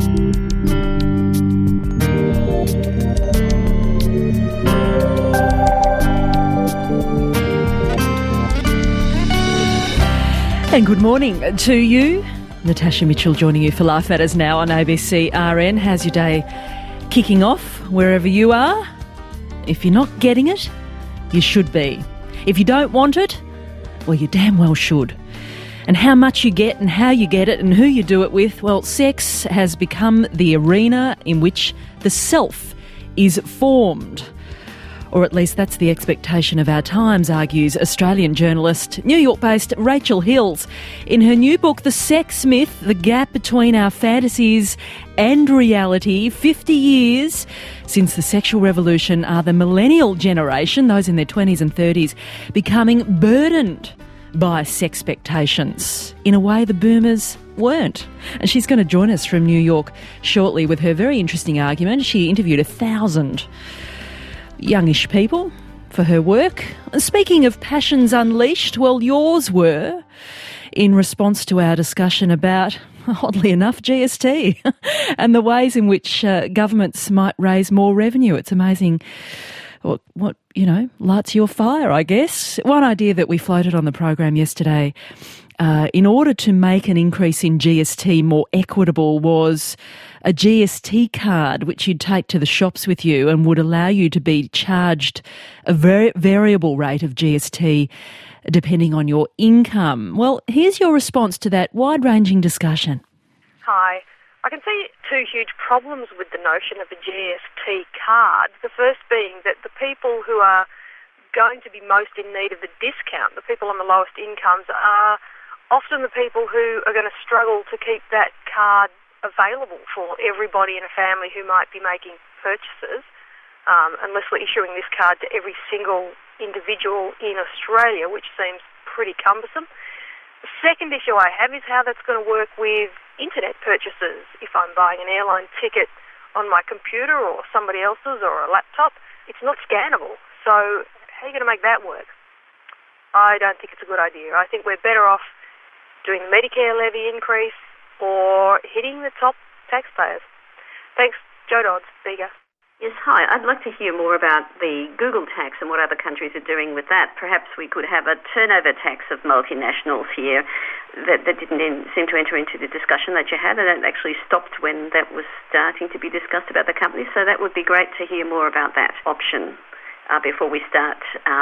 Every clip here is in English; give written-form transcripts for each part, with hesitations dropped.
And good morning to you. Natasha Mitchell joining you for Life Matters Now on ABC RN. How's your day kicking off wherever you are? If you're not getting it, you should be. If you don't want it, well, you damn well should. And how much you get and how you get it and who you do it with, well, sex has become the arena in which the self is formed. Or at least that's the expectation of our times, argues Australian journalist, New York-based Rachel Hills. In her new book, The Sex Myth, The Gap Between Our Fantasies and Reality, 50 years since the sexual revolution, are the millennial generation, those in their 20s and 30s, becoming burdened by sex expectations in a way the boomers weren't. And she's going to join us from New York shortly with her very interesting argument. She interviewed 1,000 youngish people for her work. Speaking of passions unleashed, well, yours were in response to our discussion about, oddly enough, GST and the ways in which governments might raise more revenue. It's amazing what lights your fire, I guess. One idea that we floated on the program yesterday, in order to make an increase in GST more equitable, was a GST card which you'd take to the shops with you and would allow you to be charged a very variable rate of GST depending on your income. Well, here's your response to that wide-ranging discussion. Hi. I can see two huge problems with the notion of a GST card. The first being that the people who are going to be most in need of the discount, the people on the lowest incomes, are often the people who are going to struggle to keep that card available for everybody in a family who might be making purchases, unless we're issuing this card to every single individual in Australia, which seems pretty cumbersome. The second issue I have is how that's going to work with internet purchases. If I'm buying an airline ticket on my computer or somebody else's or a laptop, it's not scannable. So how are you going to make that work? I don't think it's a good idea. I think we're better off doing the Medicare levy increase or hitting the top taxpayers. Thanks, Joe Dodds, Bega. Yes, hi. I'd like to hear more about the Google tax and what other countries are doing with that. Perhaps we could have a turnover tax of multinationals here that didn't seem to enter into the discussion that you had, and that actually stopped when that was starting to be discussed about the company. So that would be great to hear more about that option before we start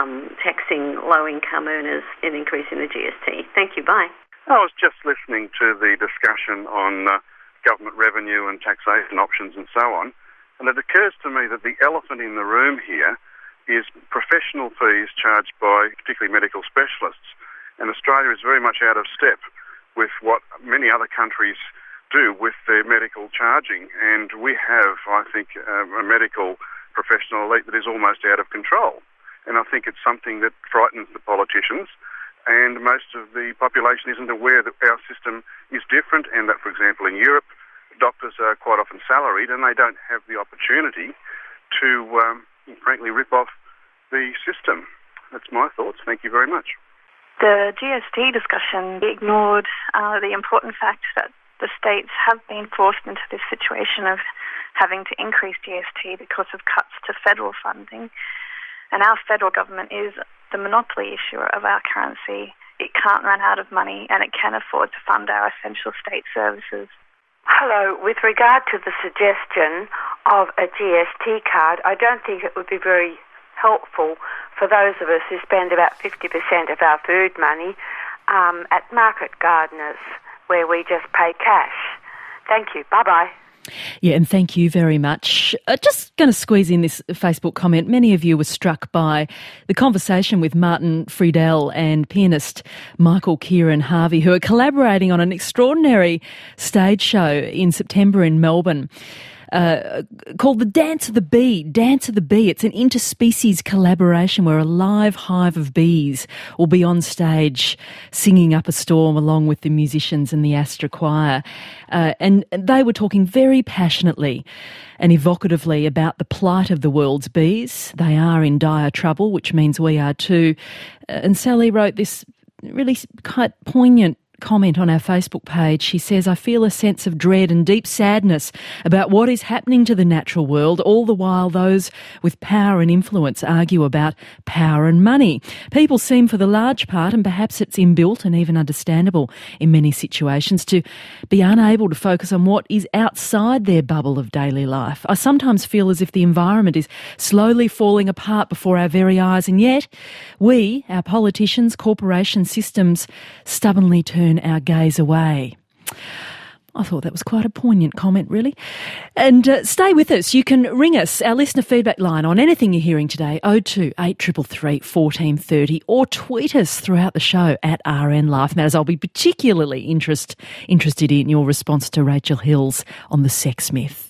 taxing low-income earners and increasing the GST. Thank you. Bye. I was just listening to the discussion on government revenue and taxation options and so on, and it occurs to me that the elephant in the room here is professional fees charged by particularly medical specialists. And Australia is very much out of step with what many other countries do with their medical charging. And we have, I think, a medical professional elite that is almost out of control. And I think it's something that frightens the politicians. And most of the population isn't aware that our system is different and that, for example, in Europe, doctors are quite often salaried and they don't have the opportunity to, frankly, rip off the system. That's my thoughts. Thank you very much. The GST discussion ignored the important fact that the states have been forced into this situation of having to increase GST because of cuts to federal funding. And our federal government is the monopoly issuer of our currency. It can't run out of money and it can afford to fund our essential state services. Hello. With regard to the suggestion of a GST card, I don't think it would be very helpful for those of us who spend about 50% of our food money at market gardeners, where we just pay cash. Thank you. Bye-bye. Yeah, and thank you very much. Just going to squeeze in this Facebook comment. Many of you were struck by the conversation with Martin Friedel and pianist Michael Kieran Harvey, who are collaborating on an extraordinary stage show in September in Melbourne. Called The Dance of the Bee. Dance of the Bee. It's an interspecies collaboration where a live hive of bees will be on stage singing up a storm along with the musicians and the Astra Choir. And they were talking very passionately and evocatively about the plight of the world's bees. They are in dire trouble, which means we are too. And Sally wrote this really quite poignant comment on our Facebook page. She says, I feel a sense of dread and deep sadness about what is happening to the natural world, all the while those with power and influence argue about power and money. People seem, for the large part, and perhaps it's inbuilt and even understandable in many situations, to be unable to focus on what is outside their bubble of daily life. I sometimes feel as if the environment is slowly falling apart before our very eyes, and yet we, our politicians, corporation systems, stubbornly turn our gaze away. I thought that was quite a poignant comment, really. And stay with us. You can ring us, our listener feedback line, on anything you're hearing today, 02 8333 1430, or tweet us throughout the show at RN Life Matters. I'll be particularly interested in your response to Rachel Hills on the sex myth.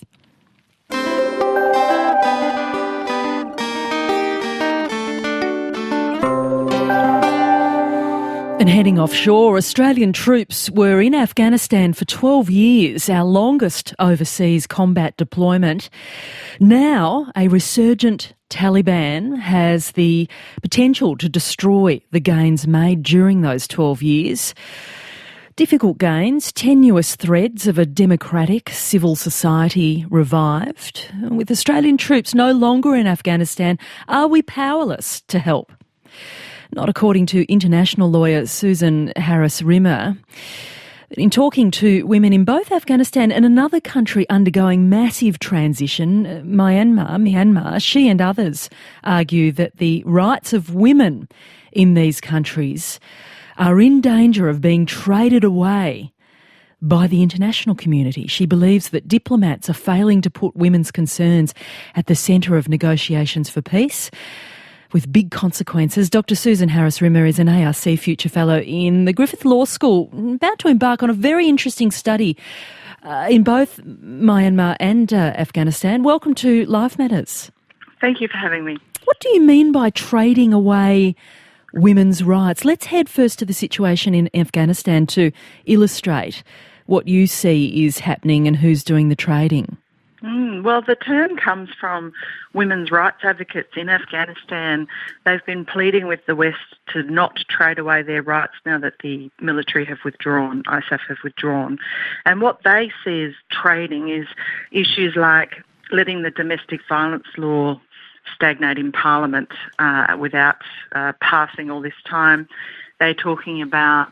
And heading offshore, Australian troops were in Afghanistan for 12 years, our longest overseas combat deployment. Now, a resurgent Taliban has the potential to destroy the gains made during those 12 years. Difficult gains, tenuous threads of a democratic civil society revived. With Australian troops no longer in Afghanistan, are we powerless to help? Not according to international lawyer Susan Harris-Rimmer. In talking to women in both Afghanistan and another country undergoing massive transition, Myanmar, she and others argue that the rights of women in these countries are in danger of being traded away by the international community. She believes that diplomats are failing to put women's concerns at the centre of negotiations for peace, with big consequences. Dr. Susan Harris-Rimmer is an ARC Future Fellow in the Griffith Law School, about to embark on a very interesting study in both Myanmar and Afghanistan. Welcome to Life Matters. Thank you for having me. What do you mean by trading away women's rights? Let's head first to the situation in Afghanistan to illustrate what you see is happening and who's doing the trading. Well, the term comes from women's rights advocates in Afghanistan. They've been pleading with the West to not trade away their rights now that the military have withdrawn, ISAF have withdrawn. And what they see as trading is issues like letting the domestic violence law stagnate in Parliament without passing all this time. They're talking about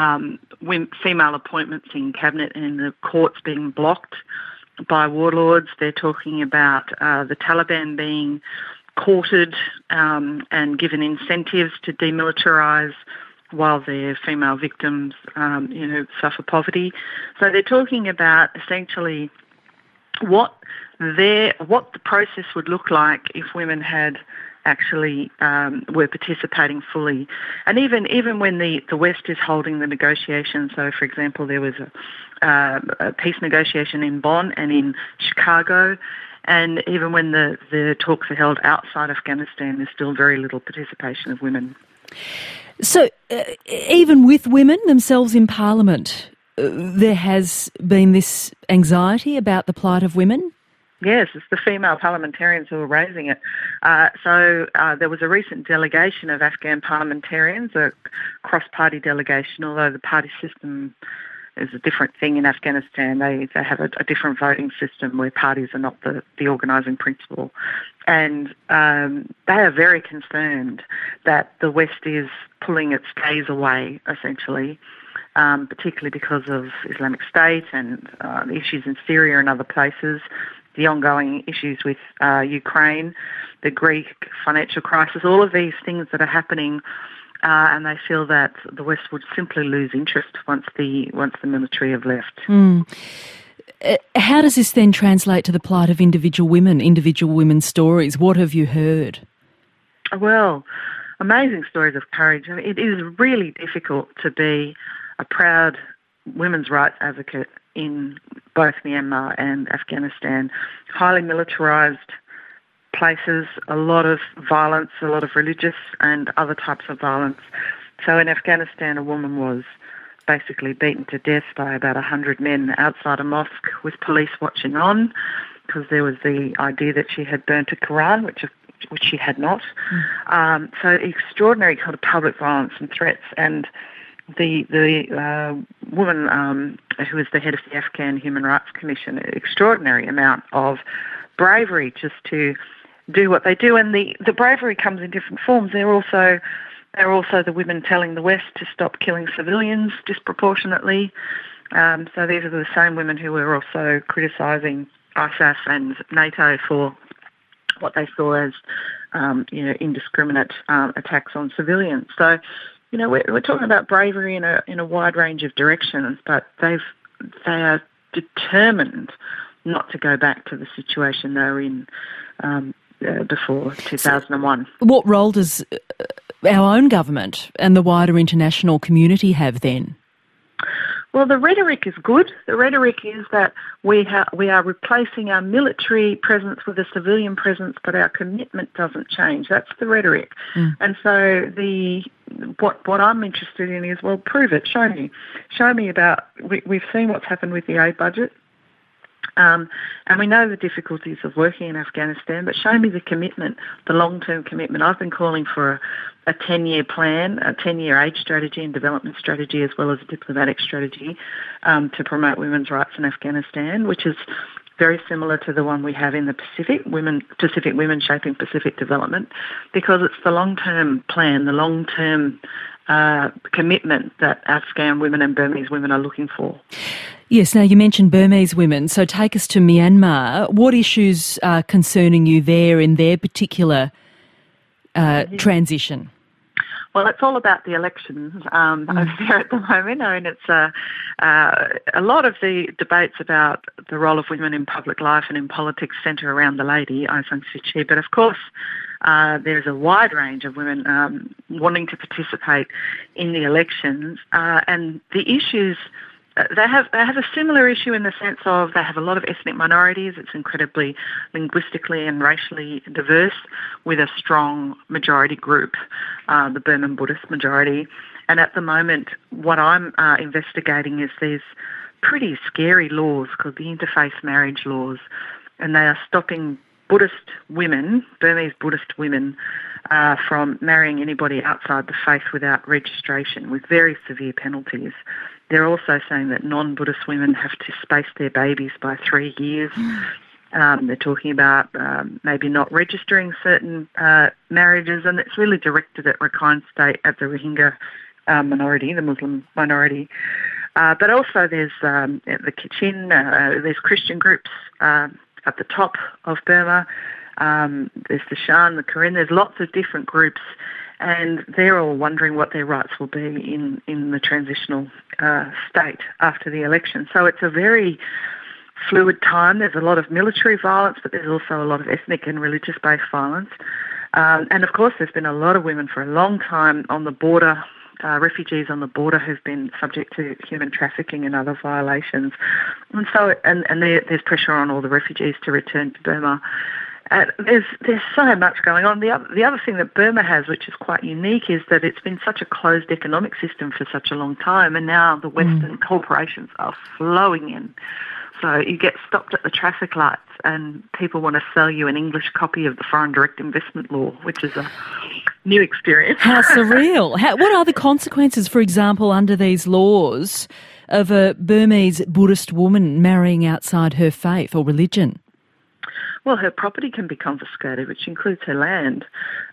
female appointments in cabinet and the courts being blocked by warlords. They're talking about the Taliban being courted and given incentives to demilitarise while their female victims, suffer poverty. So they're talking about essentially what the process would look like if women had actually were participating fully. And even when the West is holding the negotiations, so for example there was a peace negotiation in Bonn and in Chicago, and even when the talks are held outside Afghanistan, there's still very little participation of women. So even with women themselves in Parliament, there has been this anxiety about the plight of women? Yes, it's the female parliamentarians who are raising it. So there was a recent delegation of Afghan parliamentarians, a cross-party delegation, although the party system is a different thing in Afghanistan. They have a different voting system where parties are not the organising principle. And they are very concerned that the West is pulling its gaze away, essentially, particularly because of Islamic State and the issues in Syria and other places, the ongoing issues with Ukraine, the Greek financial crisis, all of these things that are happening, and they feel that the West would simply lose interest once the military have left. How does this then translate to the plight of individual women's stories? What have you heard? Well, amazing stories of courage. I mean, it is really difficult to be a proud women's rights advocate in both Myanmar and Afghanistan. Highly militarised places, a lot of violence, a lot of religious and other types of violence. So in Afghanistan, a woman was basically beaten to death by about 100 men outside a mosque with police watching on, because there was the idea that she had burnt a Quran, which she had not. So extraordinary kind of public violence and threats. And the woman who is the head of the Afghan Human Rights Commission, an extraordinary amount of bravery just to do what they do. And the bravery comes in different forms. They're also the women telling the West to stop killing civilians disproportionately. So these are the same women who were also criticising ISAF and NATO for what they saw as indiscriminate attacks on civilians. So, we're talking about bravery in a wide range of directions, but they are determined not to go back to the situation they were in before 2001. What role does our own government and the wider international community have then? Well, the rhetoric is good. The rhetoric is that we are replacing our military presence with a civilian presence, but our commitment doesn't change. That's the rhetoric. And so what I'm interested in is, well, prove it. Show me. Show me about. We've seen what's happened with the aid budget. And we know the difficulties of working in Afghanistan, but show me the commitment, the long-term commitment. I've been calling for a 10-year plan, a 10-year aid strategy and development strategy, as well as a diplomatic strategy to promote women's rights in Afghanistan, which is very similar to the one we have in the Pacific Women Shaping Pacific Development, because it's the long-term plan, the long-term commitment that Afghan women and Burmese women are looking for. Yes, now you mentioned Burmese women, so take us to Myanmar. What issues are concerning you there in their particular transition? Well, it's all about the elections over there at the moment. I mean, it's a lot of the debates about the role of women in public life and in politics centre around the lady, Aung San Suu Kyi. But of course, there's a wide range of women wanting to participate in the elections, and the issues. They have a similar issue in the sense of they have a lot of ethnic minorities. It's incredibly linguistically and racially diverse, with a strong majority group, the Burman Buddhist majority. And at the moment, what I'm investigating is these pretty scary laws called the interfaith marriage laws, and they are stopping Buddhist women, Burmese Buddhist women, from marrying anybody outside the faith without registration, with very severe penalties. They're also saying that non-Buddhist women have to space their babies by 3 years. They're talking about maybe not registering certain marriages, and it's really directed at Rakhine State, at the Rohingya minority, the Muslim minority. But also there's the Kachin, there's Christian groups at the top of Burma. There's the Shan, the Karen. There's lots of different groups, and they're all wondering what their rights will be in the transitional state after the election. So it's a very fluid time. There's a lot of military violence, but there's also a lot of ethnic and religious-based violence. And of course, there's been a lot of women for a long time on the border, refugees on the border who've been subject to human trafficking and other violations. And so, and there's pressure on all the refugees to return to Burma. There's so much going on. The other thing that Burma has, which is quite unique, is that it's been such a closed economic system for such a long time, and now the Western corporations are flowing in. So you get stopped at the traffic lights and people want to sell you an English copy of the Foreign Direct Investment Law, which is a new experience. How surreal. What are the consequences, for example, under these laws of a Burmese Buddhist woman marrying outside her faith or religion? Well, her property can be confiscated, which includes her land.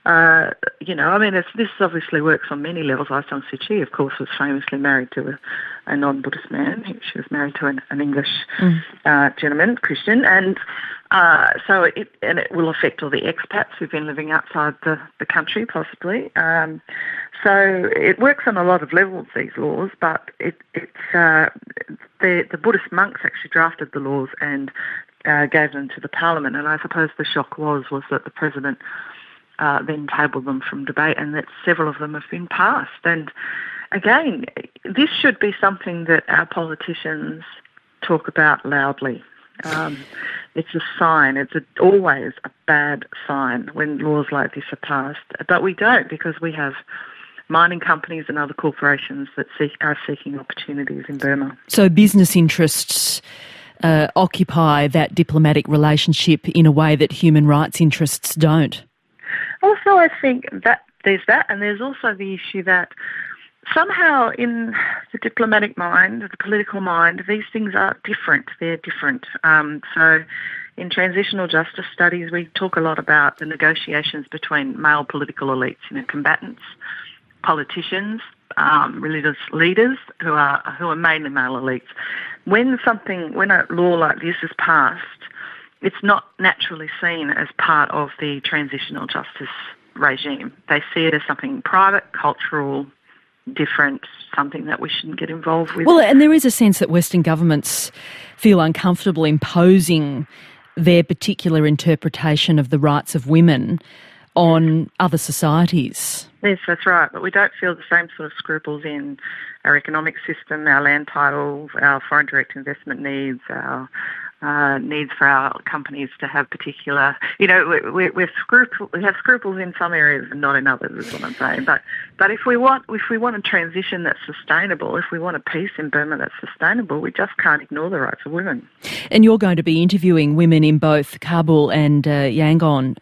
This obviously works on many levels. Aung San Suu Kyi, of course, was famously married to a non-Buddhist man. She was married to an English gentleman, Christian, and so it will affect all the expats who've been living outside the country, possibly. So it works on a lot of levels, these laws, but the Buddhist monks actually drafted the laws and gave them to the parliament, and I suppose the shock was that the president then tabled them from debate, and that several of them have been passed. And again, this should be something that our politicians talk about loudly. It's a sign. It's always a bad sign when laws like this are passed, but we don't, because we have mining companies and other corporations that are seeking opportunities in Burma. So business interests occupy that diplomatic relationship in a way that human rights interests don't. Also, I think that there's that, and there's also the issue that somehow in the diplomatic mind, the political mind, these things are different. They're different. So in transitional justice studies, we talk a lot about the negotiations between male political elites, combatants, politicians, religious leaders who are mainly male elites. When a law like this is passed, it's not naturally seen as part of the transitional justice regime. They see it as something private, cultural, different, something that we shouldn't get involved with. Well, and there is a sense that Western governments feel uncomfortable imposing their particular interpretation of the rights of women on other societies. Yes, that's right. But we don't feel the same sort of scruples in our economic system, our land titles, our foreign direct investment needs, our needs for our companies to have particular, we have scruples in some areas and not in others, is what I'm saying. But if we want a transition that's sustainable, if we want a peace in Burma that's sustainable, we just can't ignore the rights of women. And you're going to be interviewing women in both Kabul and Yangon.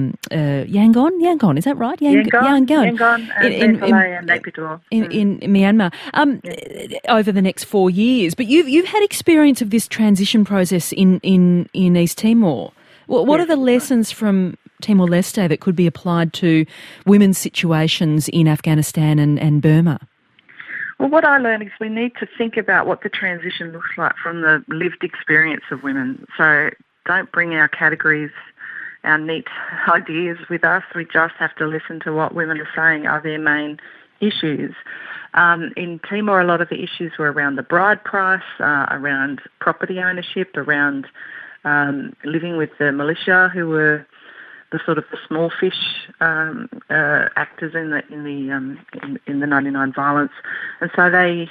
Yangon, is that right? Yangon and Naypyidaw. In Myanmar, over the next 4 years. But you've had experience of this transition process in East Timor. What are the lessons from Timor-Leste that could be applied to women's situations in Afghanistan and Burma? Well, what I learned is we need to think about what the transition looks like from the lived experience of women. So don't bring our categories, our neat ideas with us. We just have to listen to what women are saying are their main issues. In Timor, a lot of the issues were around the bride price, around property ownership, around living with the militia, who were the sort of the small fish actors in the 99 violence, and so they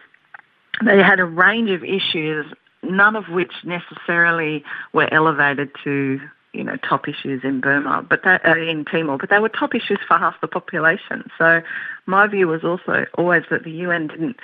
had a range of issues, none of which necessarily were elevated to top issues in Burma, but in Timor, but they were top issues for half the population. So my view was also always that the UN didn't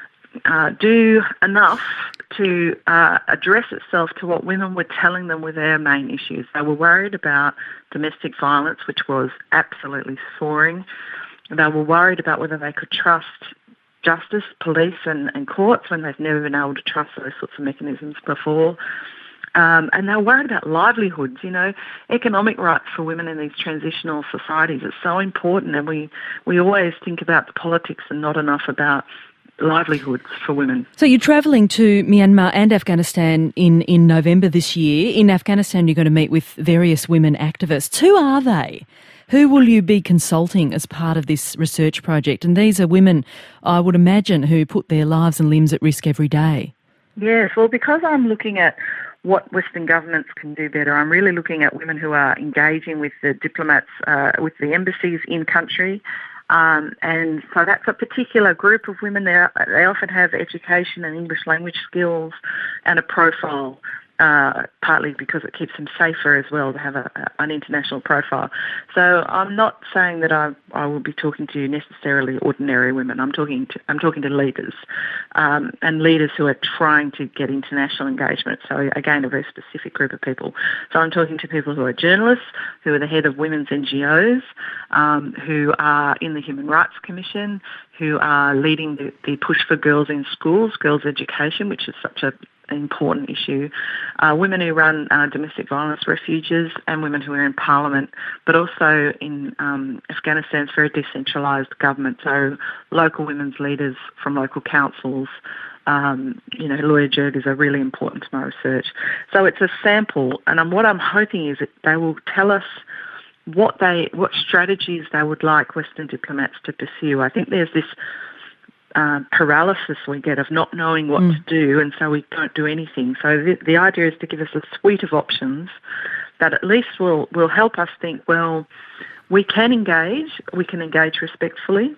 do enough to address itself to what women were telling them were their main issues. They were worried about domestic violence, which was absolutely soaring. They were worried about whether they could trust justice, police and courts when they've never been able to trust those sorts of mechanisms before. And they're worried about livelihoods, economic rights for women in these transitional societies. It's so important, and we always think about the politics and not enough about livelihoods for women. So you're travelling to Myanmar and Afghanistan in November this year. In Afghanistan, you're going to meet with various women activists. Who are they? Who will you be consulting as part of this research project? And these are women, I would imagine, who put their lives and limbs at risk every day. Yes, well, because I'm looking at what Western governments can do better, I'm really looking at women who are engaging with the diplomats, with the embassies in country. And so that's a particular group of women. They often have education and English language skills and a profile, partly because it keeps them safer as well to have an international profile. So I'm not saying that I will be talking to necessarily ordinary women. I'm talking to leaders, and leaders who are trying to get international engagement. So again, a very specific group of people. So I'm talking to people who are journalists, who are the head of women's NGOs, who are in the Human Rights Commission, who are leading the push for girls in schools, girls' education, which is such an important issue, women who run domestic violence refuges, and women who are in parliament, but also in Afghanistan it's very decentralised government, so local women's leaders from local councils, lawyer jirgas are really important to my research. So it's a sample, and what I'm hoping is that they will tell us what strategies they would like Western diplomats to pursue. I think there's this paralysis we get of not knowing what to do, and so we don't do anything. So the idea is to give us a suite of options that at least will help us think, well, we can engage respectfully,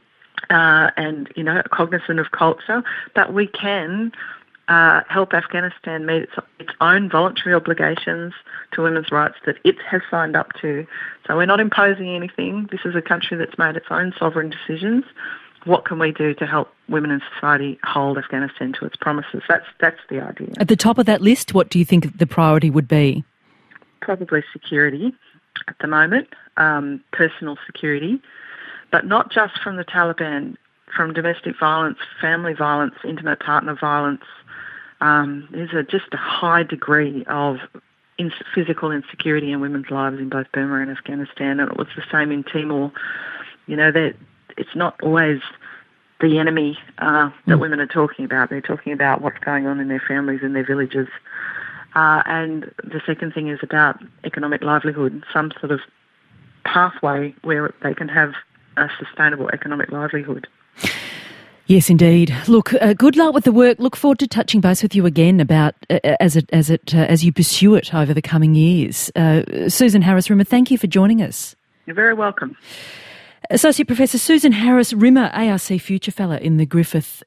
and cognizant of culture, but we can help Afghanistan meet its own voluntary obligations to women's rights that it has signed up to. So we're not imposing anything. This is a country that's made its own sovereign decisions. What can we do to help women in society hold Afghanistan to its promises? That's the idea. At the top of that list, what do you think the priority would be? Probably security at the moment, personal security, but not just from the Taliban. from domestic violence, family violence, intimate partner violence. There's just a high degree of physical insecurity in women's lives in both Burma and Afghanistan, and it was the same in Timor. You know, that it's not always the enemy that women are talking about. They're talking about what's going on in their families and their villages. And the second thing is about economic livelihood, some sort of pathway where they can have a sustainable economic livelihood. Yes, indeed. Look, good luck with the work. Look forward to touching base with you again about as you pursue it over the coming years. Susan Harris-Rimmer, thank you for joining us. You're very welcome. Associate Professor Susan Harris-Rimmer, ARC Future Fellow in the Griffith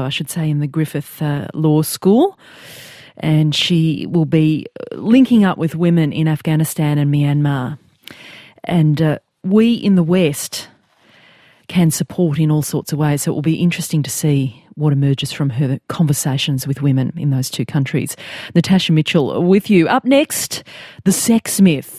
Law School, and she will be linking up with women in Afghanistan and Myanmar. And we in the West can support in all sorts of ways. So it will be interesting to see what emerges from her conversations with women in those two countries. Natasha Mitchell with you. Up next, the sex myth.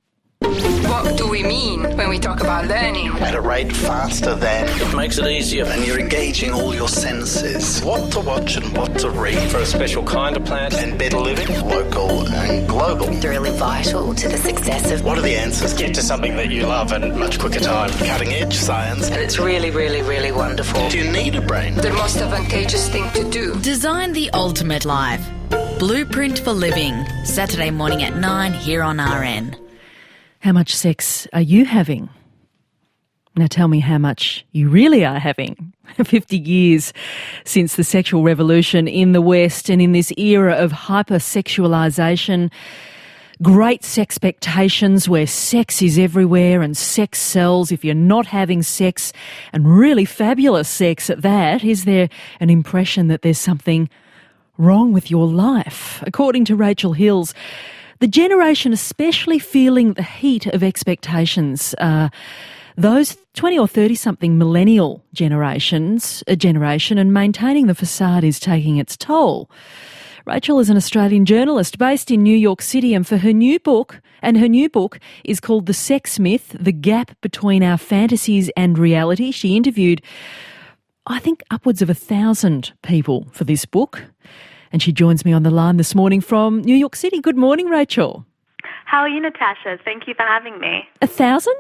What do we mean when we talk about learning? At a rate faster than... It makes it easier. And you're engaging all your senses. What to watch and what to read. For a special kind of plant. And better living, local and global. They're really vital to the success of... What are the answers? Get to something that you love in much quicker time. Cutting edge science. And it's really, really, really wonderful. Do you need a brain? The most advantageous thing to do. Design the ultimate life. Blueprint for Living. Saturday morning at 9 here on RN. How much sex are you having? Now tell me how much you really are having. 50 years since the sexual revolution in the West, and in this era of hypersexualisation, great sexpectations where sex is everywhere and sex sells if you're not having sex, and really fabulous sex at that, is there an impression that there's something wrong with your life? According to Rachel Hills, the generation especially feeling the heat of expectations, those 20 or 30-something millennial generation, and maintaining the facade is taking its toll. Rachel is an Australian journalist based in New York City, and her new book is called The Sex Myth, The Gap Between Our Fantasies and Reality. She interviewed, I think, upwards of 1,000 people for this book. And she joins me on the line this morning from New York City. Good morning, Rachel. How are you, Natasha? Thank you for having me. 1,000?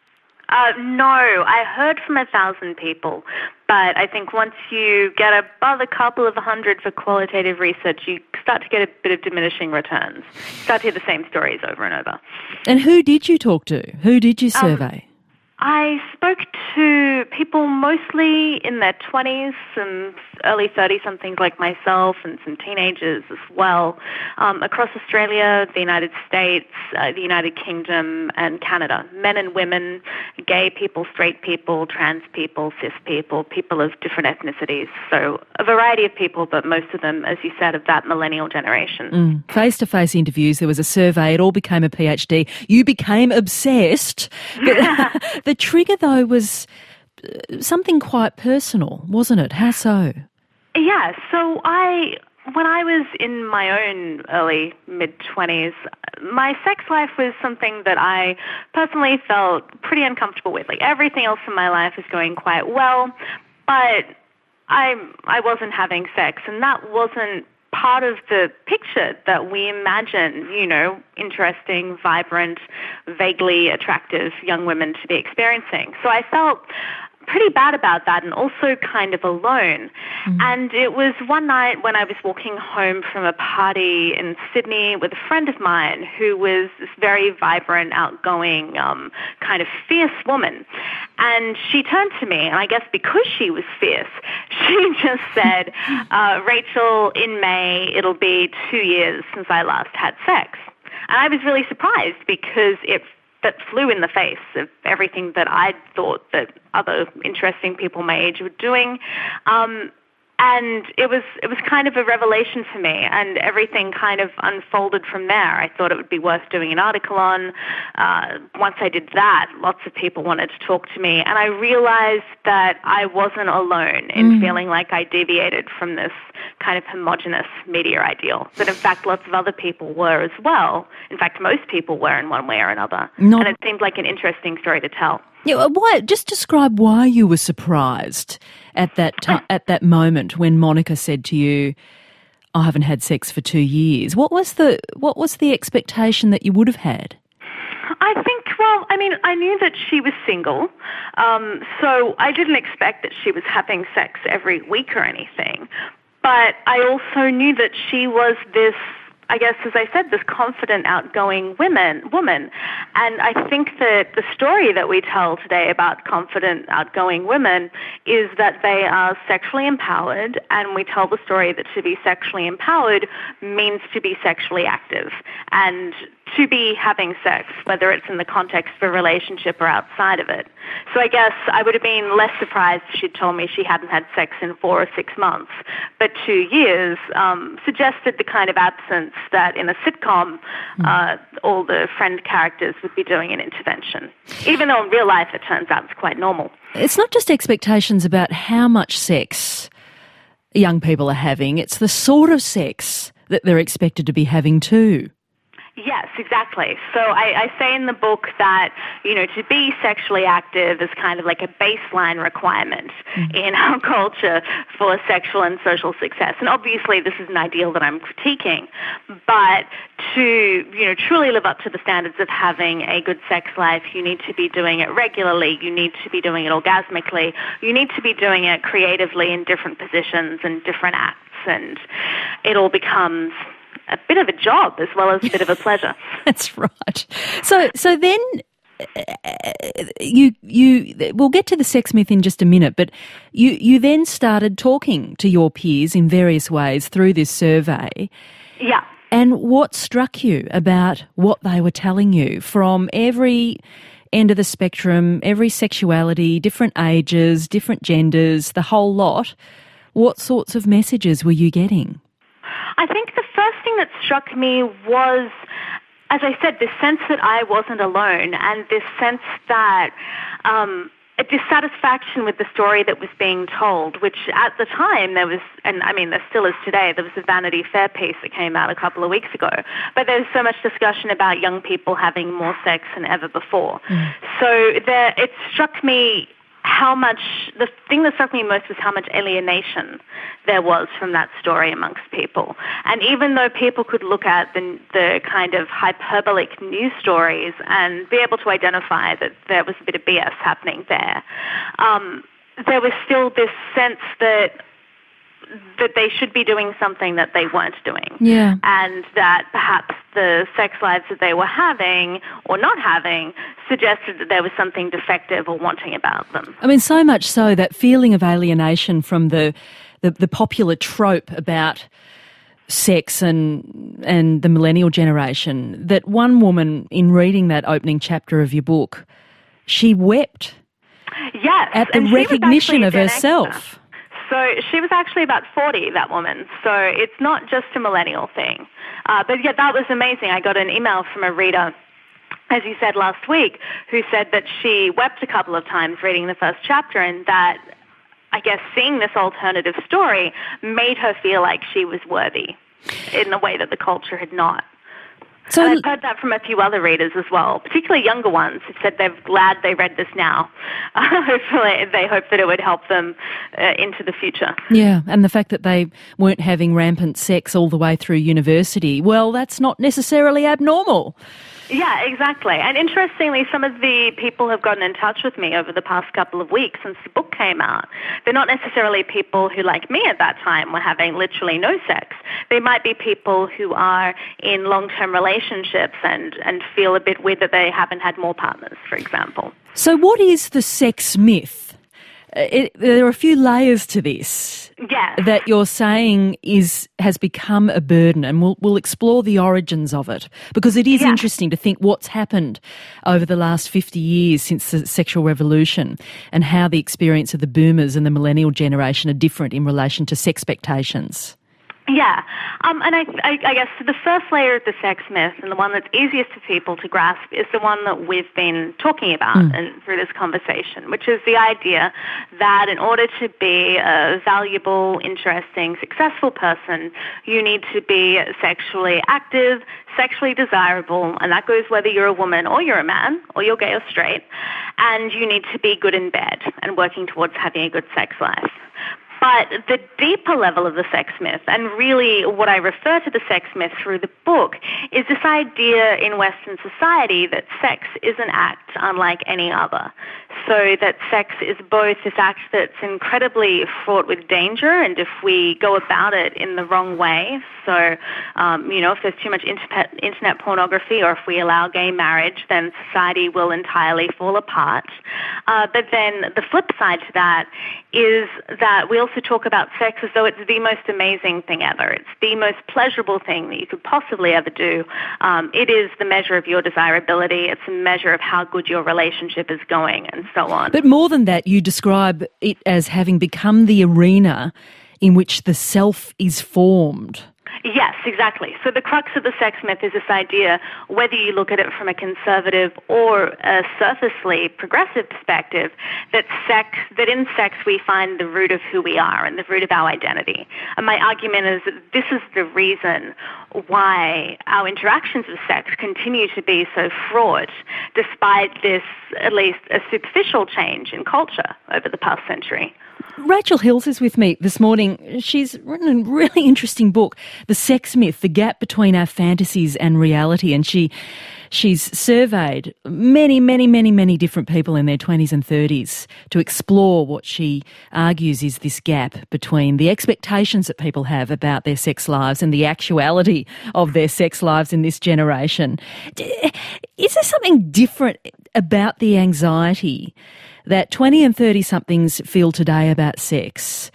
No, I heard from 1,000 people. But I think once you get above a couple of 100 for qualitative research, you start to get a bit of diminishing returns. You start to hear the same stories over and over. And who did you talk to? Who did you survey? I spoke to people mostly in their 20s and early 30-somethings like myself, and some teenagers as well, across Australia, the United States, the United Kingdom and Canada. Men and women, gay people, straight people, trans people, cis people, people of different ethnicities. So a variety of people, but most of them, as you said, of that millennial generation. Face-to-face interviews, there was a survey, it all became a PhD. You became obsessed. But the trigger, though, was something quite personal, wasn't it? How so? Yeah, so when I was in my own early, mid-20s, my sex life was something that I personally felt pretty uncomfortable with. Like, everything else in my life was going quite well, but I wasn't having sex, and that wasn't part of the picture that we imagine, interesting, vibrant, vaguely attractive young women to be experiencing. So I felt pretty bad about that, and also kind of alone. And it was one night when I was walking home from a party in Sydney with a friend of mine who was this very vibrant, outgoing, kind of fierce woman. And she turned to me, and I guess because she was fierce, she just said, Rachel, in May, it'll be 2 years since I last had sex. And I was really surprised, because that flew in the face of everything that I'd thought that other interesting people my age were doing. And it was kind of a revelation for me, and everything kind of unfolded from there. I thought it would be worth doing an article on. Once I did that, lots of people wanted to talk to me, and I realized that I wasn't alone in feeling like I deviated from this kind of homogenous media ideal, that in fact lots of other people were as well. In fact, most people were in one way or another. And it seemed like an interesting story to tell. Yeah, just describe why you were surprised at that moment when Monica said to you, I haven't had sex for 2 years? What was the expectation that you would have had? I knew that she was single, so I didn't expect that she was having sex every week or anything. But I also knew that she was this, I guess, as I said, this confident, outgoing woman. And I think that the story that we tell today about confident, outgoing women is that they are sexually empowered, and we tell the story that to be sexually empowered means to be sexually active and to be having sex, whether it's in the context of a relationship or outside of it. So I guess I would have been less surprised if she'd told me she hadn't had sex in 4 or 6 months. But 2 years suggested the kind of absence that in a sitcom all the friend characters would be doing an intervention. Even though in real life it turns out it's quite normal. It's not just expectations about how much sex young people are having, it's the sort of sex that they're expected to be having too. Yes, exactly. So I say in the book that, to be sexually active is kind of like a baseline requirement in our culture for sexual and social success. And obviously this is an ideal that I'm critiquing, but to, truly live up to the standards of having a good sex life, you need to be doing it regularly, you need to be doing it orgasmically, you need to be doing it creatively in different positions and different acts, and it all becomes a bit of a job as well as a bit of a pleasure. That's right. So then we'll get to the sex myth in just a minute, but you then started talking to your peers in various ways through this survey. Yeah. And what struck you about what they were telling you from every end of the spectrum, every sexuality, different ages, different genders, the whole lot? What sorts of messages were you getting? I think the first thing that struck me was, as I said, this sense that I wasn't alone, and this sense that a dissatisfaction with the story that was being told, which at the time there was, and I mean there still is today, there was a Vanity Fair piece that came out a couple of weeks ago, but there's so much discussion about young people having more sex than ever before. So it struck me the thing that struck me most was how much alienation there was from that story amongst people. And even though people could look at the kind of hyperbolic news stories and be able to identify that there was a bit of BS happening there, there was still this sense that they should be doing something that they weren't doing. Yeah. And that perhaps the sex lives that they were having or not having suggested that there was something defective or wanting about them. I mean, so much so that feeling of alienation from the popular trope about sex and the millennial generation, that one woman, in reading that opening chapter of your book, she wept at the recognition of herself. So she was actually about 40, that woman. So it's not just a millennial thing. But yeah, that was amazing. I got an email from a reader, as you said last week, who said that she wept a couple of times reading the first chapter, and that, I guess, seeing this alternative story made her feel like she was worthy in a way that the culture had not. So and I've heard that from a few other readers as well, particularly younger ones who said they're glad they read this now. Hopefully they hope that it would help them into the future. Yeah, and the fact that they weren't having rampant sex all the way through university, well, that's not necessarily abnormal. Yeah, exactly. And interestingly, some of the people have gotten in touch with me over the past couple of weeks since the book came out. They're not necessarily people who, like me at that time, were having literally no sex. They might be people who are in long-term relationships and feel a bit weird that they haven't had more partners, for example. So what is the sex myth? There are a few layers to this. Yes. That you're saying has become a burden, and we'll explore the origins of it, because it is interesting to think what's happened over the last 50 years since the sexual revolution and how the experience of the boomers and the millennial generation are different in relation to sex expectations. Yeah, and I guess the first layer of the sex myth, and the one that's easiest for people to grasp, is the one that we've been talking about through this conversation, which is the idea that in order to be a valuable, interesting, successful person, you need to be sexually active, sexually desirable, and that goes whether you're a woman or you're a man, or you're gay or straight, and you need to be good in bed and working towards having a good sex life. But the deeper level of the sex myth, and really what I refer to the sex myth through the book, is this idea in Western society that sex is an act unlike any other. So that sex is both this act that's incredibly fraught with danger, and if we go about it in the wrong way, so, if there's too much internet pornography, or if we allow gay marriage, then society will entirely fall apart. But then the flip side to that is that we also talk about sex as though it's the most amazing thing ever. It's the most pleasurable thing that you could possibly ever do. It is the measure of your desirability. It's a measure of how good your relationship is going, and so on. But more than that, you describe it as having become the arena in which the self is formed. Yes, exactly. So the crux of the sex myth is this idea, whether you look at it from a conservative or a surfacely progressive perspective, that in sex we find the root of who we are and the root of our identity. And my argument is that this is the reason why our interactions with sex continue to be so fraught, despite this, at least a superficial change in culture over the past century. Rachel Hills is with me this morning. She's written a really interesting book, The Sex Myth, The Gap Between Our Fantasies and Reality, and she's surveyed many different people in their 20s and 30s to explore what she argues is this gap between the expectations that people have about their sex lives and the actuality of their sex lives in this generation. Is there something different about the anxiety that 20 and 30-somethings feel today about sex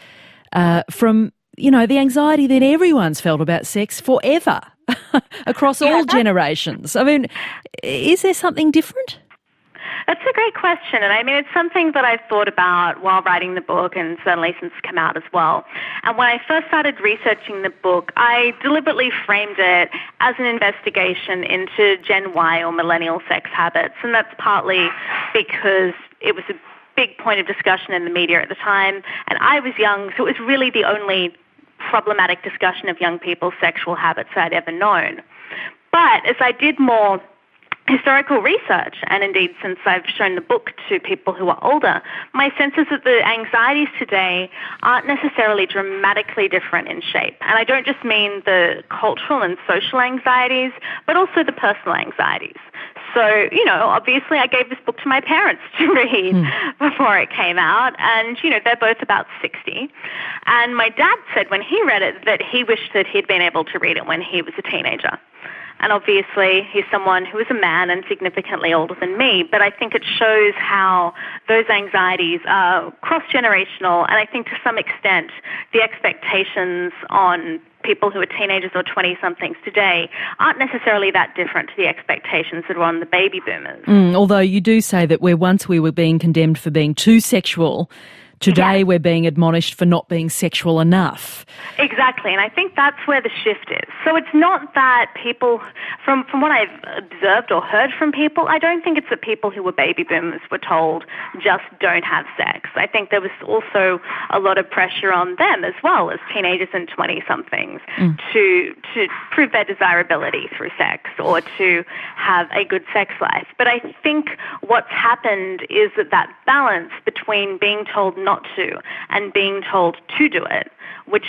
from, the anxiety that everyone's felt about sex forever across all generations? I mean, is there something different? That's a great question, and I mean, it's something that I've thought about while writing the book, and certainly since it's come out as well. And when I first started researching the book, I deliberately framed it as an investigation into Gen Y or millennial sex habits, and that's partly because it was a big point of discussion in the media at the time, and I was young, so it was really the only problematic discussion of young people's sexual habits I'd ever known. But as I did more historical research, and indeed since I've shown the book to people who are older, my sense is that the anxieties today aren't necessarily dramatically different in shape. And I don't just mean the cultural and social anxieties, but also the personal anxieties. So, obviously I gave this book to my parents to read before it came out, and, they're both about 60. And my dad said when he read it that he wished that he'd been able to read it when he was a teenager. And obviously he's someone who is a man and significantly older than me, but I think it shows how those anxieties are cross-generational, and I think to some extent the expectations on people who are teenagers or 20-somethings today aren't necessarily that different to the expectations that were on the baby boomers. Although you do say that where once we were being condemned for being too sexual, today we're being admonished for not being sexual enough. Exactly, and I think that's where the shift is. So it's not that people, from what I've observed or heard from people, I don't think it's that people who were baby boomers were told just don't have sex. I think there was also a lot of pressure on them as well as teenagers and 20-somethings to prove their desirability through sex or to have a good sex life. But I think what's happened is that balance between being told not to and being told to do it, which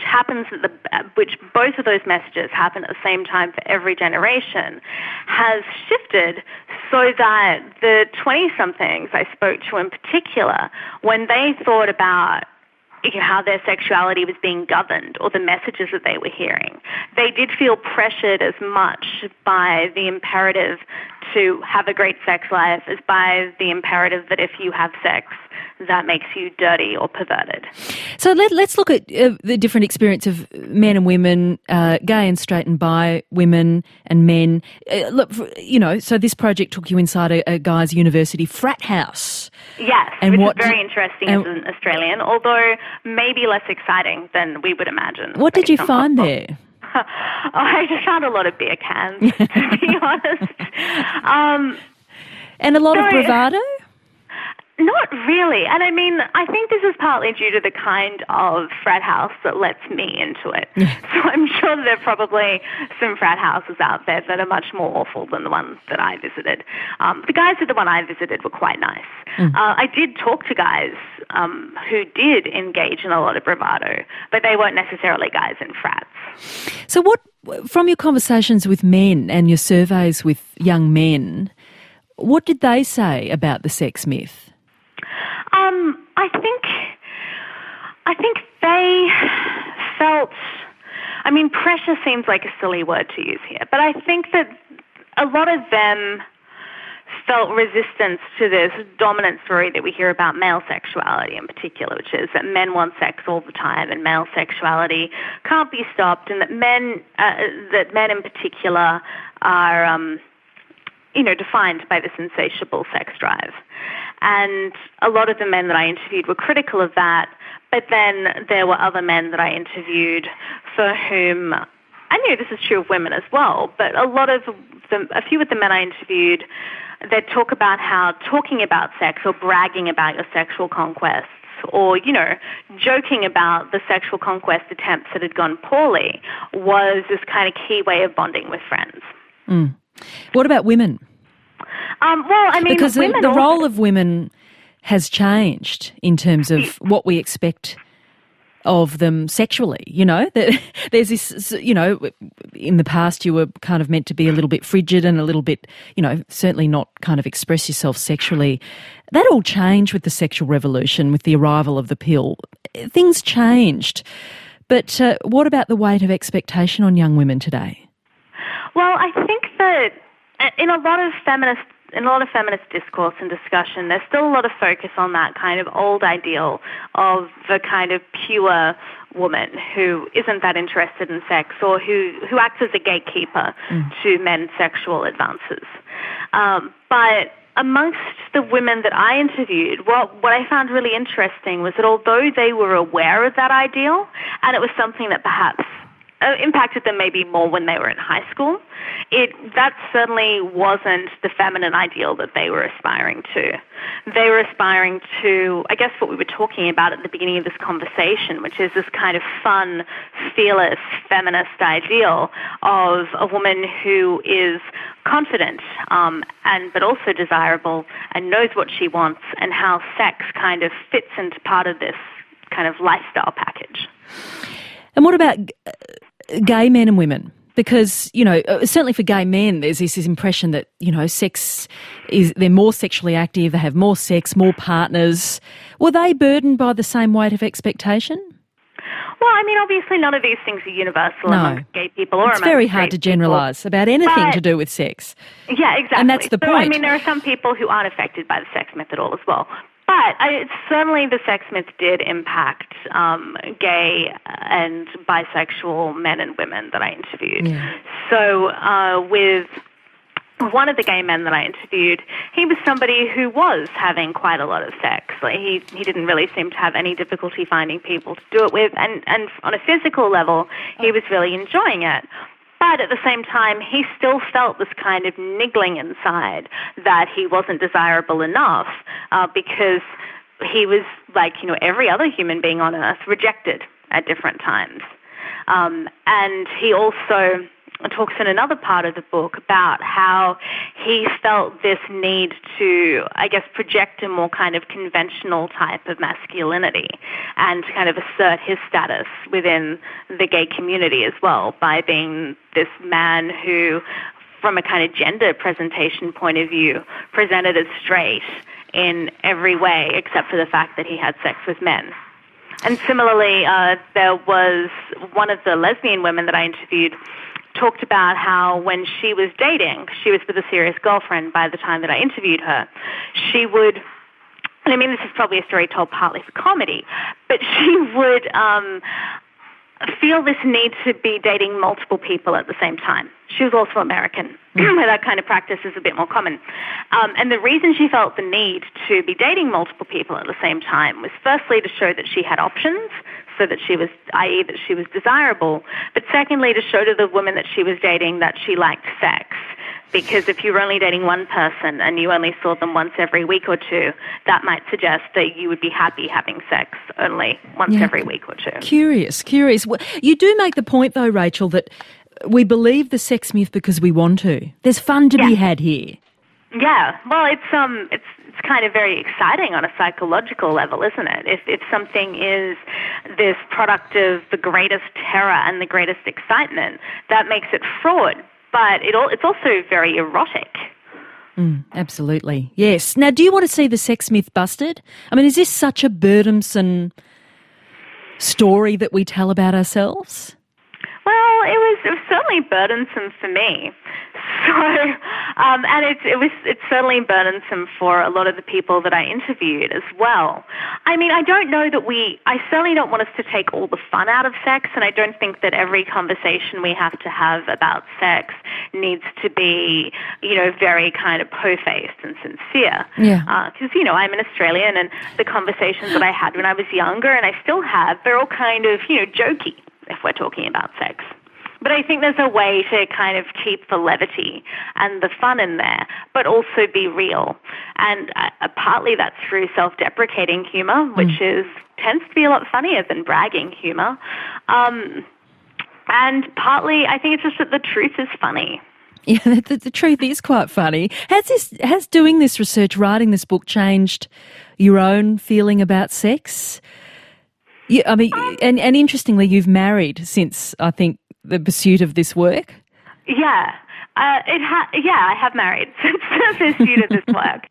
both of those messages happen at the same time for every generation, has shifted so that the 20-somethings I spoke to in particular, when they thought about how their sexuality was being governed or the messages that they were hearing, they did feel pressured as much by the imperative to have a great sex life is by the imperative that if you have sex, that makes you dirty or perverted. So let's look at the different experience of men and women, gay and straight and bi women and men. Look, so this project took you inside a guy's university frat house. Yes, and which is very interesting as an Australian, although maybe less exciting than we would imagine. What did you find there? I just found a lot of beer cans, to be honest. And a lot of bravado? Not really. And I mean, I think this is partly due to the kind of frat house that lets me into it. So I'm sure there are probably some frat houses out there that are much more awful than the ones that I visited. The guys at the one I visited were quite nice. I did talk to guys who did engage in a lot of bravado, but they weren't necessarily guys in frats. So from your conversations with men and your surveys with young men, what did they say about the sex myth? I think they felt, I mean, pressure seems like a silly word to use here, but I think that a lot of them felt resistance to this dominant story that we hear about male sexuality in particular, which is that men want sex all the time and male sexuality can't be stopped, and that men in particular are, defined by this insatiable sex drive. And a lot of the men that I interviewed were critical of that, but then there were other men that I interviewed for whom, I knew this is true of women as well, but a few of the men I interviewed, they'd talk about how talking about sex or bragging about your sexual conquests or, joking about the sexual conquest attempts that had gone poorly was this kind of key way of bonding with friends. What about women? Because the role of women has changed in terms of what we expect of them sexually. There's this, in the past you were kind of meant to be a little bit frigid and a little bit, certainly not kind of express yourself sexually. That all changed with the sexual revolution, with the arrival of the pill. Things changed. But what about the weight of expectation on young women today? Well, I think that in a lot of feminist discourse and discussion, there's still a lot of focus on that kind of old ideal of the kind of pure woman who isn't that interested in sex or who acts as a gatekeeper to men's sexual advances. But amongst the women that I interviewed, what I found really interesting was that although they were aware of that ideal, and it was something that perhaps impacted them maybe more when they were in high school, that certainly wasn't the feminine ideal that they were aspiring to. They were aspiring to, I guess, what we were talking about at the beginning of this conversation, which is this kind of fun, fearless, feminist ideal of a woman who is confident but also desirable and knows what she wants and how sex kind of fits into part of this kind of lifestyle package. And what about gay men and women? Because, certainly for gay men, there's this impression that, they're more sexually active, they have more sex, more partners. Were they burdened by the same weight of expectation? Well, I mean, obviously none of these things are universal among gay people or among It's very hard to generalise about anything to do with sex. Yeah, exactly. And that's the point. I mean, there are some people who aren't affected by the sex myth at all as well. But certainly the sex myth did impact gay and bisexual men and women that I interviewed. Yeah. So with one of the gay men that I interviewed, he was somebody who was having quite a lot of sex. Like he didn't really seem to have any difficulty finding people to do it with. And on a physical level, he was really enjoying it. But at the same time, he still felt this kind of niggling inside that he wasn't desirable enough because he was, like, every other human being on Earth, rejected at different times. And he also talks in another part of the book about how he felt this need to, I guess, project a more kind of conventional type of masculinity and kind of assert his status within the gay community as well by being this man who, from a kind of gender presentation point of view, presented as straight in every way except for the fact that he had sex with men. And similarly, there was one of the lesbian women that I interviewed. talked about how when she was dating, she was with a serious girlfriend by the time that I interviewed her, she would, and I mean this is probably a story told partly for comedy, but she would feel this need to be dating multiple people at the same time. She was also American, where that kind of practice is a bit more common. And the reason she felt the need to be dating multiple people at the same time was firstly to show that she had options, so that she was, i.e. that she was desirable, but secondly to show to the women that she was dating that she liked sex. Because if you were only dating one person and you only saw them once every week or two, that might suggest that you would be happy having sex only once every week or two. Curious. You do make the point, though, Rachel, that we believe the sex myth because we want to. There's fun to be had here. Yeah, well, it's kind of very exciting on a psychological level, isn't it? If something is this product of the greatest terror and the greatest excitement, that makes it fraud. But it's also very erotic. Absolutely, yes. Now, do you want to see the sex myth busted? I mean, is this such a burdensome story that we tell about ourselves? Well, it was certainly burdensome for me. So, and it's certainly burdensome for a lot of the people that I interviewed as well. I mean, I certainly don't want us to take all the fun out of sex, and I don't think that every conversation we have to have about sex needs to be, very kind of po-faced and sincere. Yeah. Because, I'm an Australian, and the conversations that I had when I was younger, and I still have, they're all kind of, jokey if we're talking about sex. But I think there's a way to kind of keep the levity and the fun in there, but also be real. And partly that's through self-deprecating humor, which tends to be a lot funnier than bragging humor. And partly I think it's just that the truth is funny. Yeah, the truth is quite funny. Has doing this research, writing this book, changed your own feeling about sex? Yeah, I mean, and interestingly, you've married since, I think, the pursuit of this work? Yeah, I have married since the pursuit of this work.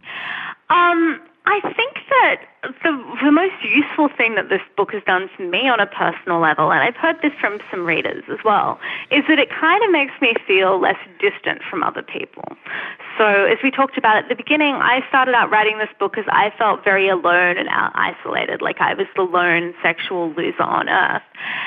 I think that the most useful thing that this book has done for me on a personal level, and I've heard this from some readers as well, is that it kind of makes me feel less distant from other people. So as we talked about at the beginning, I started out writing this book because I felt very alone and isolated, like I was the lone sexual loser on earth.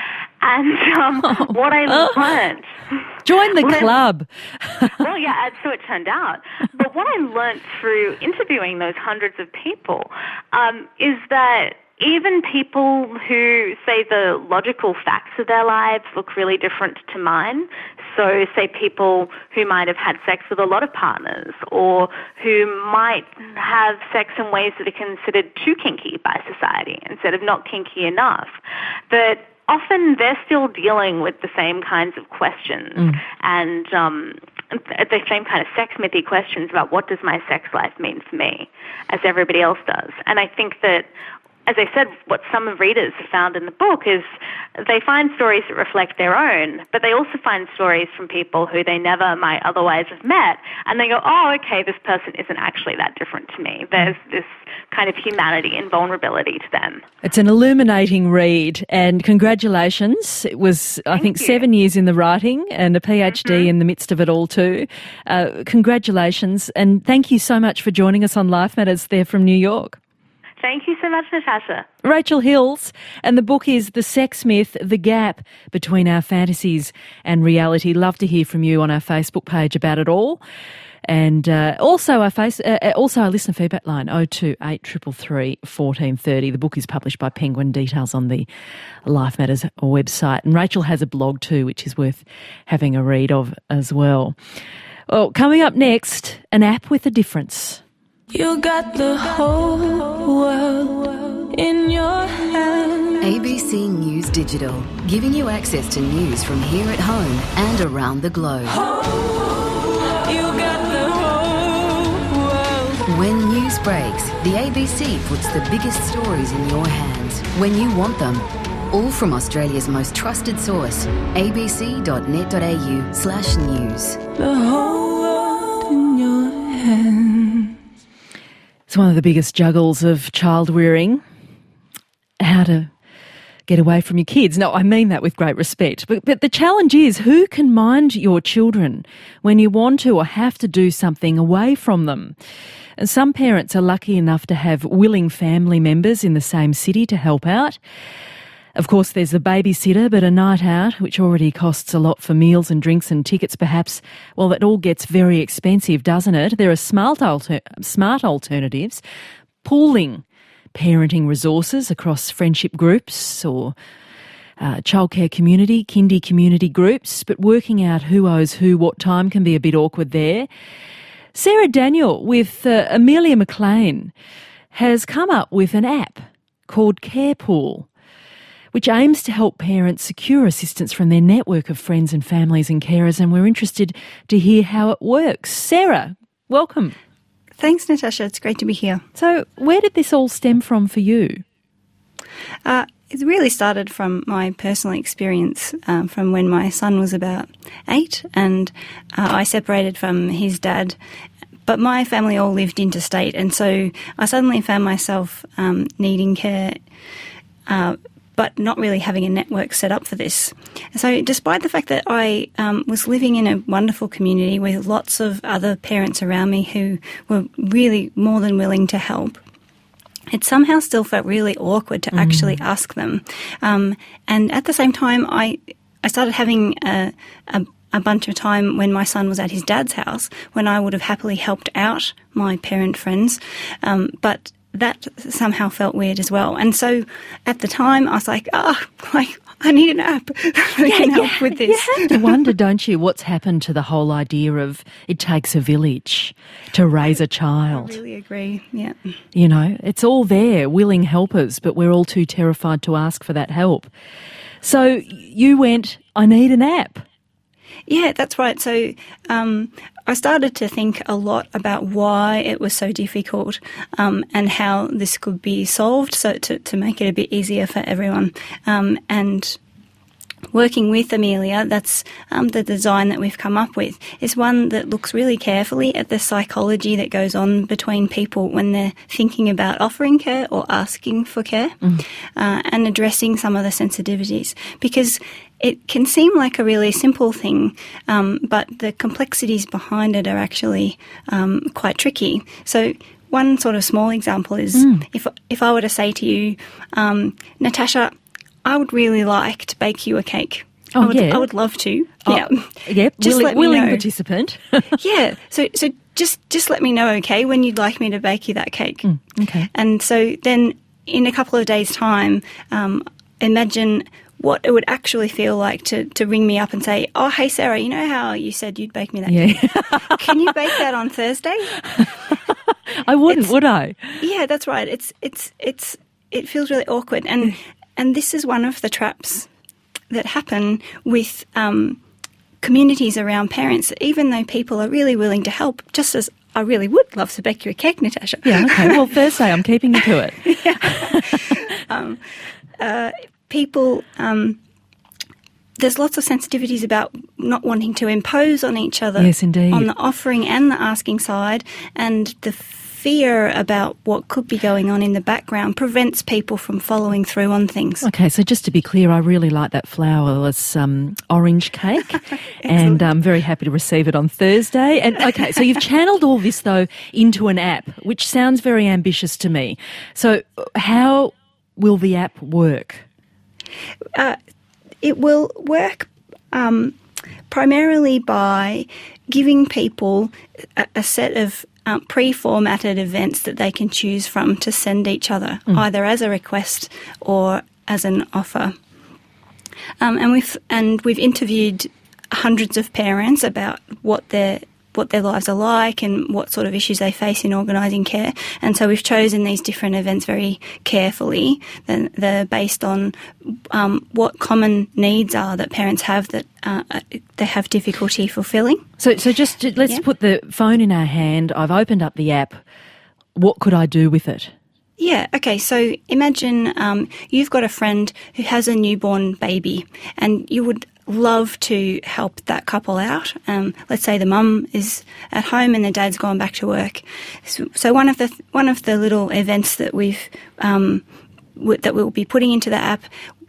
And what I learned... Join the club. Well, yeah, so it turned out. But what I learned through interviewing those hundreds of people is that even people who say the logical facts of their lives look really different to mine, so say people who might have had sex with a lot of partners or who might have sex in ways that are considered too kinky by society instead of not kinky enough, that often they're still dealing with the same kinds of questions and the same kind of sex mythy questions about what does my sex life mean for me, as everybody else does. And I think that, as I said, what some readers have found in the book is they find stories that reflect their own, but they also find stories from people who they never might otherwise have met, and they go, oh, okay, this person isn't actually that different to me. There's this kind of humanity and vulnerability to them. It's an illuminating read, and congratulations. It was, I think, 7 years in the writing and a PhD in the midst of it all too. Congratulations, and thank you so much for joining us on Life Matters there from New York. Thank you so much, Natasha. Rachel Hills, and the book is The Sex Myth, The Gap Between Our Fantasies and Reality. Love to hear from you on our Facebook page about it all. And also our listener feedback line, 028 333 1430. The book is published by Penguin. Details on the Life Matters website. And Rachel has a blog too, which is worth having a read of as well. Well, coming up next, an app with a difference. You got the whole world in your hands. ABC News Digital, giving you access to news from here at home and around the globe. You got the whole world. When news breaks, the ABC puts the biggest stories in your hands when you want them. All from Australia's most trusted source, abc.net.au/news. The whole world in your hands. It's one of the biggest juggles of child rearing, how to get away from your kids. No, I mean that with great respect. But the challenge is, who can mind your children when you want to or have to do something away from them? And some parents are lucky enough to have willing family members in the same city to help out. Of course, there's the babysitter, but a night out, which already costs a lot for meals and drinks and tickets perhaps, well, that all gets very expensive, doesn't it? There are smart alternatives, pooling parenting resources across friendship groups or childcare community, kindy community groups, but working out who owes who what time can be a bit awkward there. Sarah Daniel with Amelia McLean has come up with an app called Carepool, which aims to help parents secure assistance from their network of friends and families and carers, and we're interested to hear how it works. Sarah, welcome. Thanks, Natasha. It's great to be here. So where did this all stem from for you? It really started from my personal experience from when my son was about 8 and I separated from his dad. But my family all lived interstate, and so I suddenly found myself needing care but not really having a network set up for this. So despite the fact that I was living in a wonderful community with lots of other parents around me who were really more than willing to help, it somehow still felt really awkward to actually ask them. And at the same time, I started having a bunch of time when my son was at his dad's house, when I would have happily helped out my parent friends, but that somehow felt weird as well. And so at the time I was like, I need an app that can help with this. You have to wonder, don't you, what's happened to the whole idea of it takes a village to raise a child. I really agree, yeah. You know, it's all there, willing helpers, but we're all too terrified to ask for that help. So you went, I need an app. Yeah, that's right. So I started to think a lot about why it was so difficult and how this could be solved so to make it a bit easier for everyone. And working with Amelia, that's the design that we've come up with, is one that looks really carefully at the psychology that goes on between people when they're thinking about offering care or asking for care and addressing some of the sensitivities. Because it can seem like a really simple thing, but the complexities behind it are actually quite tricky. So one sort of small example is if I were to say to you, Natasha, I would really like to bake you a cake. I would love to. Yeah. Yep. Willing participant. Yeah. So just let me know, okay, when you'd like me to bake you that cake. Okay. And so then in a couple of days' time, imagine what it would actually feel like to ring me up and say, oh, hey, Sarah, you know how you said you'd bake me that cake? Can you bake that on Thursday? I wouldn't, would I? Yeah, that's right. It feels really awkward. And this is one of the traps that happen with communities around parents, even though people are really willing to help, just as I really would love to bake you a cake, Natasha. Yeah, okay. Well, Thursday, I'm keeping you to it. People, there's lots of sensitivities about not wanting to impose on each other. Yes, indeed. On the offering and the asking side, and the fear about what could be going on in the background prevents people from following through on things. Okay, so just to be clear, I really like that flourless orange cake and I'm very happy to receive it on Thursday. And okay, so you've channeled all this, though, into an app, which sounds very ambitious to me. So how will the app work? It will work primarily by giving people a set of pre-formatted events that they can choose from to send each other, either as a request or as an offer. And we've interviewed hundreds of parents about what their lives are like and what sort of issues they face in organising care. And so we've chosen these different events very carefully. They're based on what common needs are that parents have that they have difficulty fulfilling. So just let's put the phone in our hand. I've opened up the app. What could I do with it? Yeah, okay, so imagine you've got a friend who has a newborn baby and you would love to help that couple out. Let's say the mum is at home and the dad's gone back to work. So one of the little events that that we'll be putting into the app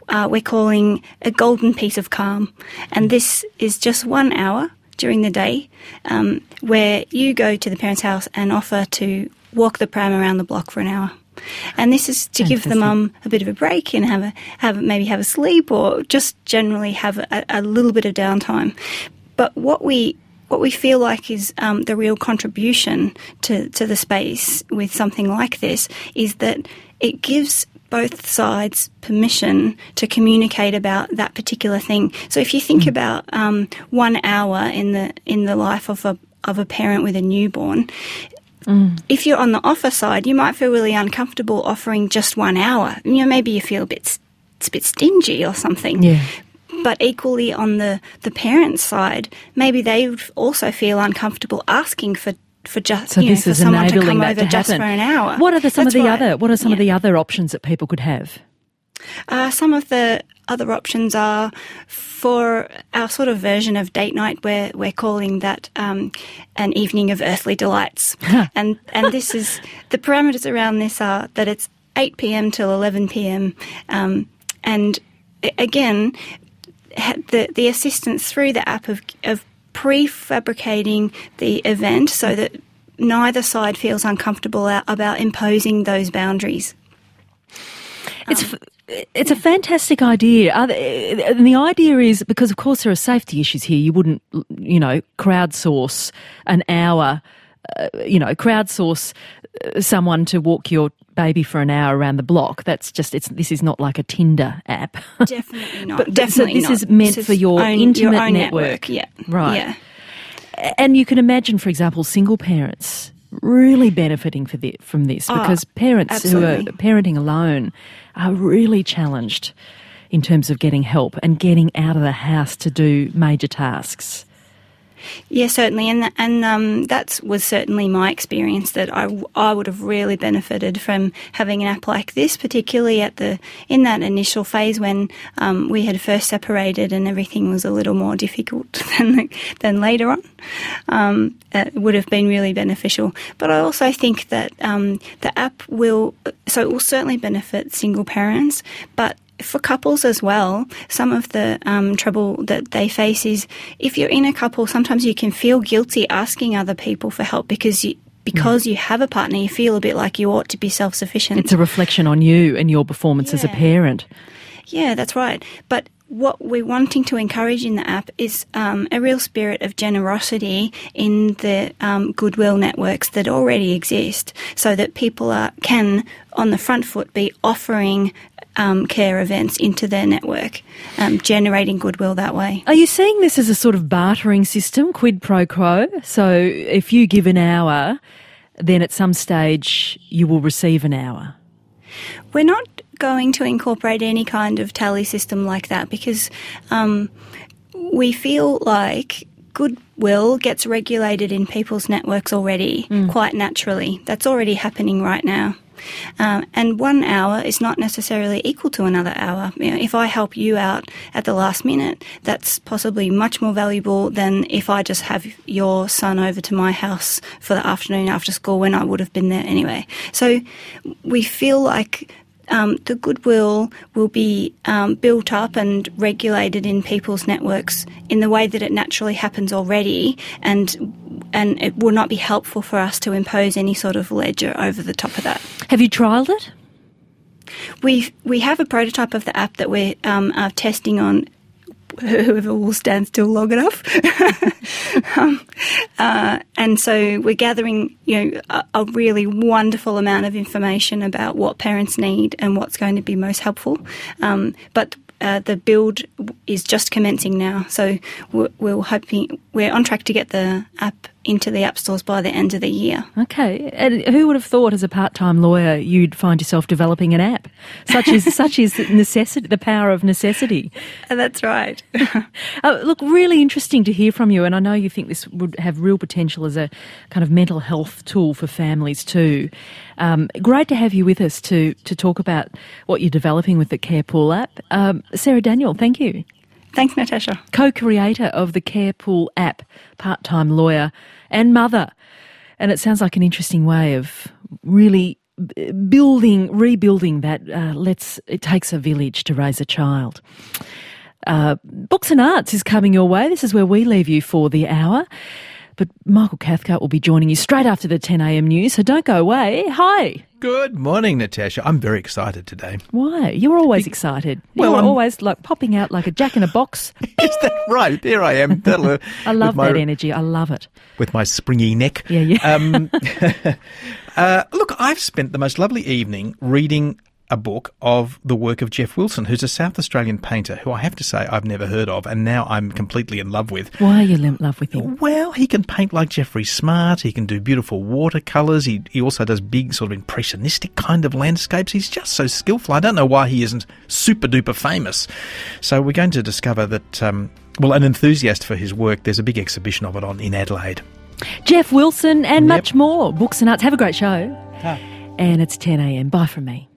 we're calling a golden piece of calm. And this is just 1 hour during the day where you go to the parent's house and offer to walk the pram around the block for an hour. And this is to give the mum a bit of a break and maybe have a sleep, or just generally have a little bit of downtime. But what we feel like is the real contribution to the space with something like this is that it gives both sides permission to communicate about that particular thing. So if you think about 1 hour in the life of a parent with a newborn, if you're on the offer side, you might feel really uncomfortable offering just 1 hour. Maybe you feel it's a bit stingy or something. Yeah. But equally on the parent's side, maybe they would also feel uncomfortable asking for just for someone to come over just for an hour. What are some of the other options that people could have? Some of the other options are for our sort of version of date night, where we're calling that an evening of earthly delights. and this is the parameters around this are that it's 8 p.m. till 11 p.m. And again, the assistance through the app of prefabricating the event so that neither side feels uncomfortable about imposing those boundaries. It's a fantastic idea. And the idea is, because of course there are safety issues here, you wouldn't, crowdsource an hour, crowdsource someone to walk your baby for an hour around the block. That's just, this is not like a Tinder app. Definitely not. But this is meant for your intimate network. Yeah. Right. Yeah. And you can imagine, for example, single parents really benefiting from this, because parents absolutely. who are parenting alone are really challenged in terms of getting help and getting out of the house to do major tasks. Yeah, certainly, and that was certainly my experience, that I would have really benefited from having an app like this, particularly in that initial phase when we had first separated and everything was a little more difficult than later on. It would have been really beneficial. But I also think that the app will certainly benefit single parents, but for couples as well, some of the trouble that they face is, if you're in a couple, sometimes you can feel guilty asking other people for help because you have a partner, you feel a bit like you ought to be self-sufficient. It's a reflection on you and your performance as a parent. Yeah, that's right. But what we're wanting to encourage in the app is a real spirit of generosity in the goodwill networks that already exist, so that people can, on the front foot, be offering care events into their network, generating goodwill that way. Are you seeing this as a sort of bartering system, quid pro quo? So if you give an hour, then at some stage you will receive an hour? We're not going to incorporate any kind of tally system like that, because we feel like goodwill gets regulated in people's networks already quite naturally. That's already happening right now. And 1 hour is not necessarily equal to another hour. If I help you out at the last minute, that's possibly much more valuable than if I just have your son over to my house for the afternoon after school when I would have been there anyway. So we feel like the goodwill will be built up and regulated in people's networks in the way that it naturally happens already, and it will not be helpful for us to impose any sort of ledger over the top of that. Have you trialled it? We have a prototype of the app that we're testing on whoever will stand still long enough. And so we're gathering, a really wonderful amount of information about what parents need and what's going to be most helpful. But the build is just commencing now, so we're on track to get the app into the app stores by the end of the year. Okay, and who would have thought, as a part-time lawyer, you'd find yourself developing an app? Such is necessity, the power of necessity. That's right. Look, really interesting to hear from you, and I know you think this would have real potential as a kind of mental health tool for families too. Great to have you with us to talk about what you're developing with the Carepool app. Sarah Daniel, thank you. Thanks, Natasha. Co-creator of the Carepool app, part-time lawyer and mother. And it sounds like an interesting way of really rebuilding that it takes a village to raise a child. Books and Arts is coming your way. This is where we leave you for the hour. But Michael Cathcart will be joining you straight after the 10 a.m. news, so don't go away. Hi. Good morning, Natasha. I'm very excited today. Why? You're always excited. You're always like popping out like a jack in a box. Is that right? There I am. I love that energy. I love it. With my springy neck. Yeah. Look, I've spent the most lovely evening reading a book of the work of Jeff Wilson, who's a South Australian painter who I have to say I've never heard of, and now I'm completely in love with. Why are you in love with him? Well, he can paint like Jeffrey Smart, he can do beautiful watercolours, he also does big sort of impressionistic kind of landscapes. He's just so skillful. I don't know why he isn't super-duper famous. So we're going to discover that, an enthusiast for his work, there's a big exhibition of it in Adelaide. Jeff Wilson and much more. Books and Arts. Have a great show. And it's 10 a.m. Bye from me.